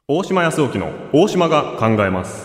大島康沖の大島が考えます。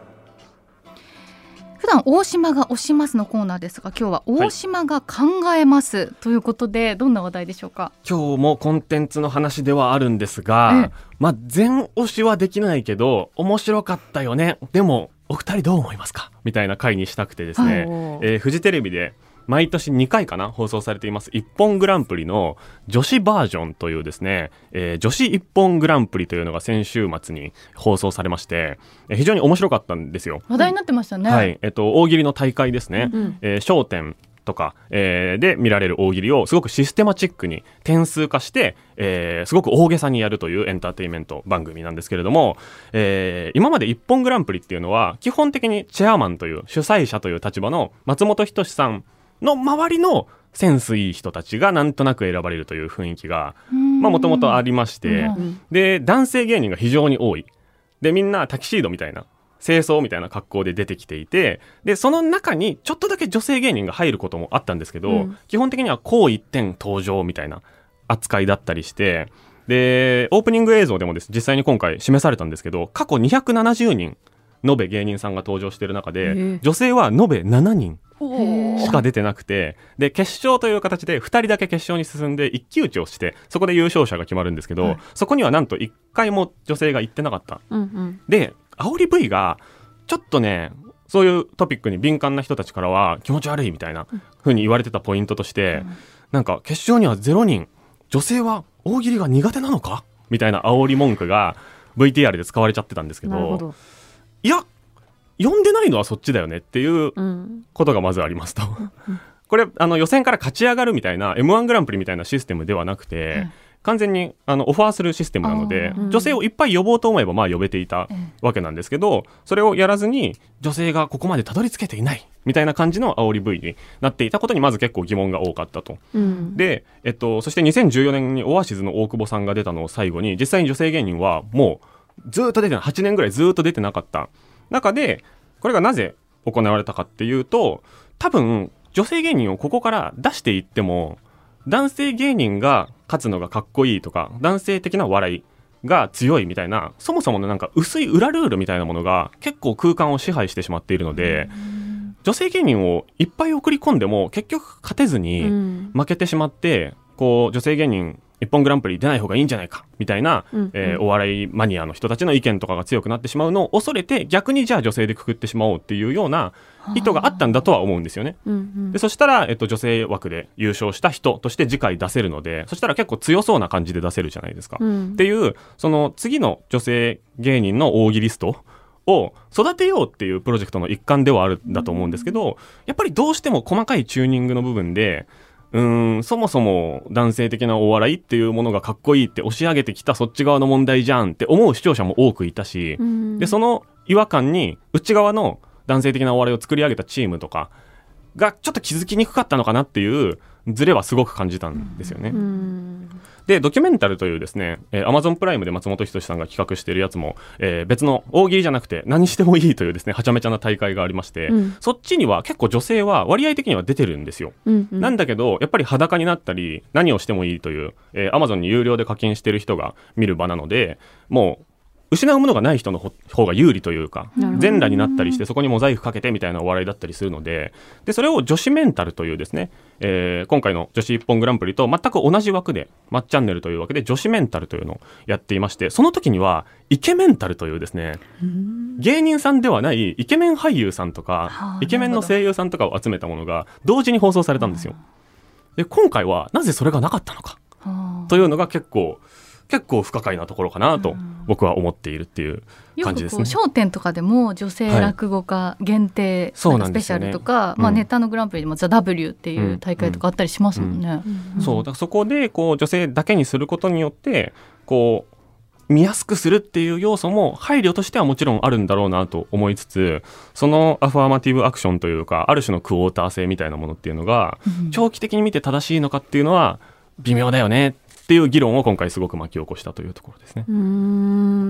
普段大島が推しますのコーナーですが、今日は大島が考えます、ということで、どんな話題でしょうか。 今日もコンテンツの話ではあるんですが、全推しはできないけど面白かったよね、でもお二人どう思いますかみたいな回にしたくてですね、フジテレビで毎年2回かな放送されています一本グランプリの女子バージョンというですね、女子一本グランプリというのが先週末に放送されまして、非常に面白かったんですよ。 話題になってましたね。 はい、大喜利の大会ですね、笑点とか、で見られる大喜利をすごくシステマチックに点数化して、すごく大げさにやるというエンターテインメント番組なんですけれども、今まで一本グランプリっていうのは基本的にチェアマンという主催者という立場の松本人志さんの周りのセンスいい人たちがなんとなく選ばれるという雰囲気がもともとありまして、で男性芸人が非常に多い。でみんなタキシードみたいな清掃みたいな格好で出てきていて、でその中にちょっとだけ女性芸人が入ることもあったんですけど、基本的にはこう一点登場みたいな扱いだったりして、でオープニング映像でもです実際に今回示されたんですけど、過去270人延べ芸人さんが登場している中で、女性は延べ7人しか出てなくて、で決勝という形で2人だけ決勝に進んで一騎打ちをして、そこで優勝者が決まるんですけど、そこにはなんと1回も女性が行ってなかった、で煽り V がちょっとね、そういうトピックに敏感な人たちからは気持ち悪いみたいな風に言われてたポイントとして、なんか決勝には0人、女性は大喜利が苦手なのかみたいな煽り文句が VTR で使われちゃってたんですけど、いや呼んでないのはそっちだよねっていうことがまずありますと、これ予選から勝ち上がるみたいな M1 グランプリみたいなシステムではなくて、完全にオファーするシステムなので、女性をいっぱい呼ぼうと思えば呼べていたわけなんですけど、それをやらずに女性がここまでたどり着けていないみたいな感じの煽り V になっていたことにまず結構疑問が多かったと、で、そして2014年にオアシズの大久保さんが出たのを最後に、実際に女性芸人はもうずっと出てない、8年ぐらいずっと出てなかった中で、これがなぜ行われたかっていうと、多分女性芸人をここから出していっても男性芸人が勝つのがかっこいいとか、男性的な笑いが強いみたいな、そもそものなんか薄い裏ルールみたいなものが結構空間を支配してしまっているので、女性芸人をいっぱい送り込んでも結局勝てずに負けてしまって、こう女性芸人一本グランプリ出ない方がいいんじゃないかみたいな、お笑いマニアの人たちの意見とかが強くなってしまうのを恐れて、逆にじゃあ女性でくくってしまおうっていうような意図があったんだとは思うんですよね。でそしたら、女性枠で優勝した人として次回出せるので、そしたら結構強そうな感じで出せるじゃないですか、っていう、その次の女性芸人の大喜利ストを育てようっていうプロジェクトの一環ではあるんだと思うんですけど、やっぱりどうしても細かいチューニングの部分でそもそも男性的なお笑いっていうものがかっこいいって押し上げてきたそっち側の問題じゃんって思う視聴者も多くいたし、でその違和感に内側の男性的なお笑いを作り上げたチームとかがちょっと気づきにくかったのかなっていうズレはすごく感じたんですよね。でドキュメンタルというですね、Amazon プライムで松本人志さんが企画しているやつも、別の大喜利じゃなくて何してもいいというですねはちゃめちゃな大会がありまして、そっちには結構女性は割合的には出てるんですよ、なんだけどやっぱり裸になったり何をしてもいいという、Amazon に有料で課金してる人が見る場なので、もう失うものがない人の方が有利というか、全裸になったりしてそこにモザイクかけてみたいなお笑いだったりするので、それを女子メンタルというですね、今回の女子一本グランプリと全く同じ枠でマッチャンネルという枠で女子メンタルというのをやっていまして、その時にはイケメンタルというですね、芸人さんではないイケメン俳優さんとかイケメンの声優さんとかを集めたものが同時に放送されたんですよ。で今回はなぜそれがなかったのかというのが結構不可解なところかなと僕は思っているっていう感じですね。 よく笑点とかでも女性落語家限定、なんかスペシャルとか、ネタのグランプリでもザ・ W っていう大会とかあったりしますもんね。 そうだからそこでこう女性だけにすることによってこう見やすくするっていう要素も配慮としてはもちろんあるんだろうなと思いつつ、そのアファーマティブアクションというかある種のクォーター性みたいなものっていうのが、長期的に見て正しいのかっていうのは微妙だよねっていう議論を今回すごく巻き起こしたというところですね。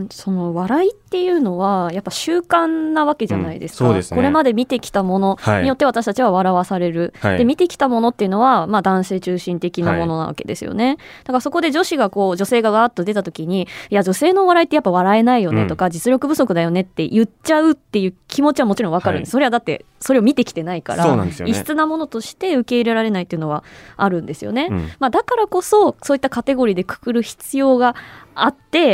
その笑いっていうのはやっぱ習慣なわけじゃないですか、 そうですね、 これまで見てきたものによって私たちは笑わされる、で見てきたものっていうのは、男性中心的なものなわけですよね、だからそこで女性がガーッと出た時に、いや女性の笑いってやっぱ笑えないよねとか、実力不足だよねって言っちゃうっていう気持ちはもちろん分かるんです、それはだってそれを見てきてないから、 そうなんですよね、 異質なものとして受け入れられないっていうのはあるんですよね、だからこそそういったカテゴリーでくくる必要があって、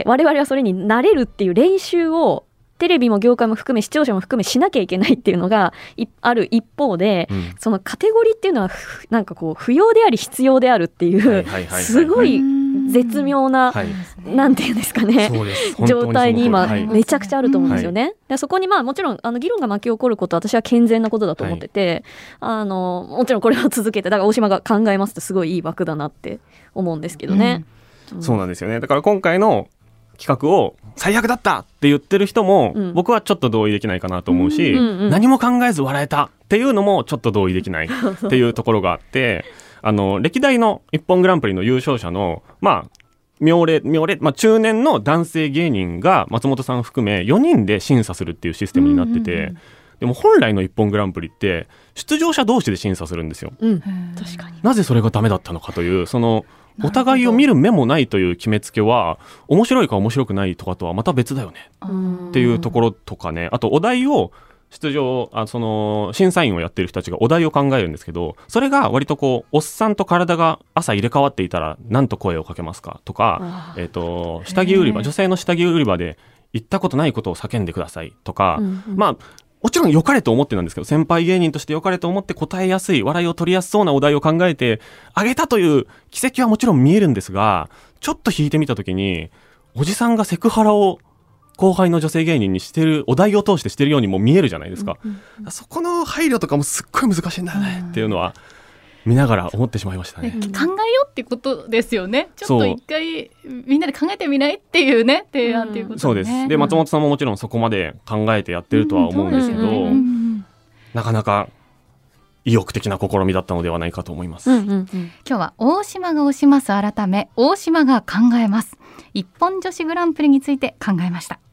我々はそれに慣れるっていう練習をテレビも業界も含め視聴者も含めしなきゃいけないっていうのがある一方で、そのカテゴリーっていうのはなんか不要であり必要であるっていうすごい絶妙な、なんていうんですかね、状態に今めちゃくちゃあると思うんですよね、でそこにもちろん議論が巻き起こることは私は健全なことだと思ってて、もちろんこれを続けて、だから大島が考えますってすごいいい枠だなって思うんですけどね、 そうなんですよね。だから今回の企画を最悪だったって言ってる人も、僕はちょっと同意できないかなと思うし、何も考えず笑えたっていうのもちょっと同意できないっていうところがあって歴代の一本グランプリの優勝者の妙齢、中年の男性芸人が松本さん含め4人で審査するっていうシステムになってて、でも本来の一本グランプリって出場者同士で審査するんですよ、 確かに。 なぜそれがダメだったのかという、そのお互いを見る目もないという決めつけは面白いか面白くないとかとはまた別だよねっていうところとかね、あとお題をその審査員をやってる人たちがお題を考えるんですけど、それが割とおっさんと体が朝入れ替わっていたら何と声をかけますかとか、下着売り場、女性の下着売り場で言ったことないことを叫んでくださいとか、もちろん良かれと思ってなんですけど、先輩芸人として良かれと思って答えやすい、笑いを取りやすそうなお題を考えてあげたという奇跡はもちろん見えるんですが、ちょっと引いてみたときにおじさんがセクハラを後輩の女性芸人にしてる、お題を通してしてるようにも見えるじゃないですか、そこの配慮とかもすっごい難しいんだよねっていうのは見ながら思ってしまいましたね。 考えようってことですよね。ちょっと一回みんなで考えてみないっていうね、提案っていうことね、 そうです。で松本さんももちろんそこまで考えてやってるとは思うんですけど、なかなか意欲的な試みだったのではないかと思います、 今日は大島が推します改め大島が考えます、一本女子グランプリについて考えました。